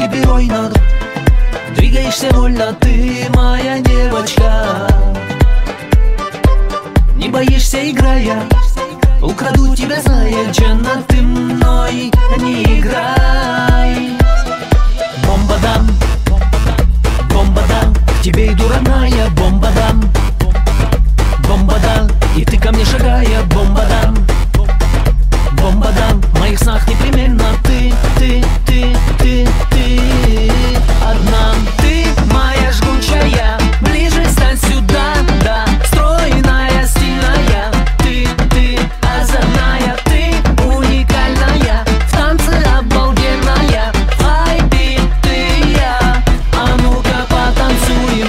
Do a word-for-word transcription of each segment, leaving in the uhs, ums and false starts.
герой надо. Двигаешься вольно, ты моя девочка. Не боишься, играя, украду тебя, зная, Джанна, ты мной не играй. Бомба дам, бомба дам, к тебе иду, родная, бомба дам, бомба дам, и ты ко мне шагая, бомба дам, бомба дам, в моих снах непременно ты, ты, ты, ты, ты одна. Ты моя жгучая, ближе стань сюда, да, стройная, стильная, ты, ты озорная, ты уникальная, в танце обалденная, в хайпе ты я, а ну-ка потанцуем.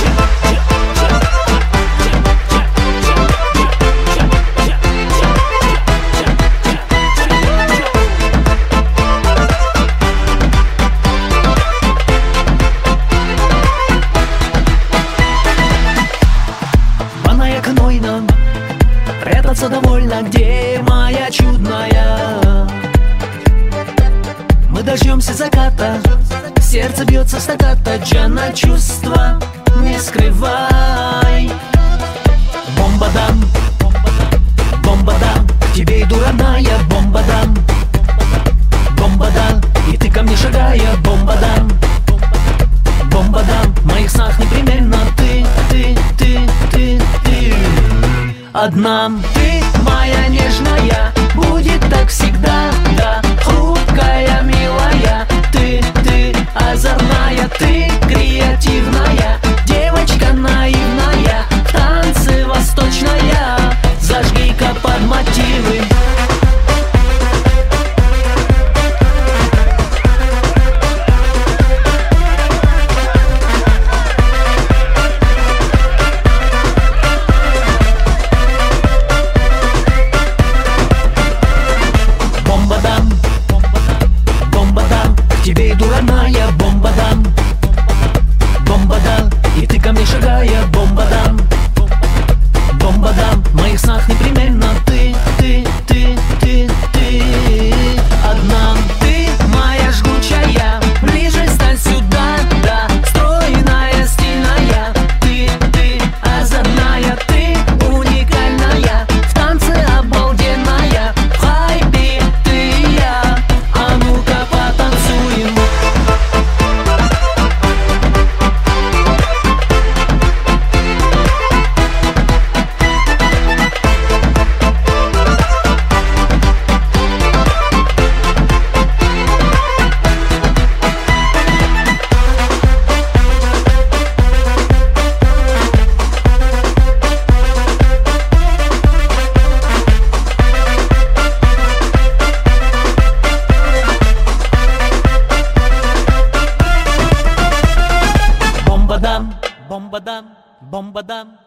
Прятаться довольно, где моя чудная? Мы дождемся заката, сердце бьется стаката, Джанна, чувства не скрывай. Бомба дам, бомба дам, к тебе иду, родная, бомба дам, бомба дам, и ты ко мне шагая, бомба дам, бомба дам, в моих снах непременно ты, ты, ты, ты, ты одна. Ты моя нежная, будет так всегда, да, хрупкая, милая, ты, ты озорная, ты креативная, девочка наивная, в танце восточная, зажги-ка под мотивы. Тебе иду, родная, бомба дам, бомба дам, и ты ко мне шагая, бомба дам, бомба дам, в моих снах непременно ты, ты, ты, ты, ты одна. Ты моя жгучая, ближе стань сюда, да, стройная, стильная, ты, ты озорная, ты уникальная, в танце обалденная, в хайпе ты я, а ну-ка потанцуем. Бомба дам, бомба дам, бомба дам.